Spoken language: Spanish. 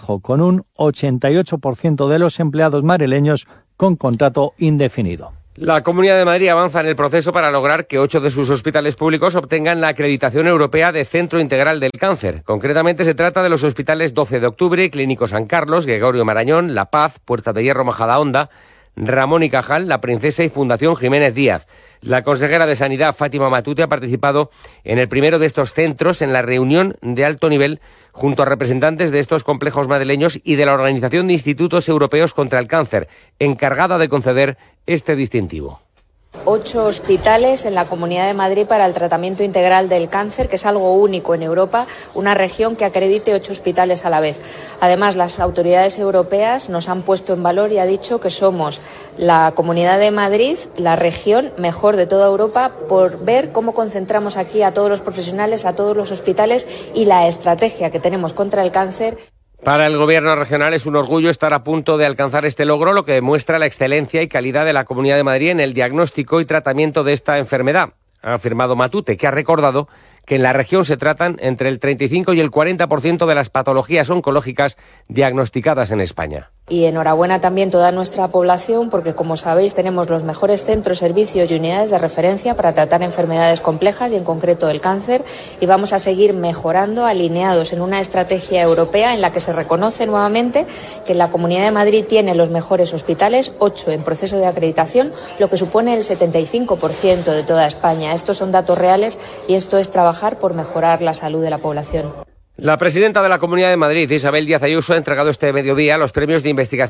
complejo, con un 88% de los empleados madrileños con contrato indefinido. La Comunidad de Madrid avanza en el proceso para lograr que 8 de sus hospitales públicos obtengan la acreditación europea de Centro Integral del Cáncer. Concretamente se trata de los hospitales 12 de Octubre, Clínico San Carlos, Gregorio Marañón, La Paz, Puerta de Hierro Majadahonda, Ramón y Cajal, La Princesa y Fundación Jiménez Díaz. La consejera de Sanidad, Fátima Matute, ha participado en el primero de estos centros en la reunión de alto nivel junto a representantes de estos complejos madrileños y de la Organización de Institutos Europeos contra el Cáncer, encargada de conceder este distintivo. 8 hospitales en la Comunidad de Madrid para el tratamiento integral del cáncer, que es algo único en Europa, una región que acredite 8 hospitales a la vez. Además, las autoridades europeas nos han puesto en valor y ha dicho que somos la Comunidad de Madrid, la región mejor de toda Europa, por ver cómo concentramos aquí a todos los profesionales, a todos los hospitales y la estrategia que tenemos contra el cáncer. Para el Gobierno regional es un orgullo estar a punto de alcanzar este logro, lo que demuestra la excelencia y calidad de la Comunidad de Madrid en el diagnóstico y tratamiento de esta enfermedad, ha afirmado Matute, que ha recordado que en la región se tratan entre el 35 y el 40% de las patologías oncológicas diagnosticadas en España. Y enhorabuena también toda nuestra población porque, como sabéis, tenemos los mejores centros, servicios y unidades de referencia para tratar enfermedades complejas y en concreto el cáncer, y vamos a seguir mejorando alineados en una estrategia europea en la que se reconoce nuevamente que la Comunidad de Madrid tiene los mejores hospitales, 8 en proceso de acreditación, lo que supone el 75% de toda España. Estos son datos reales y esto es trabajar por mejorar la salud de la población. La presidenta de la Comunidad de Madrid, Isabel Díaz Ayuso, ha entregado este mediodía los premios de investigación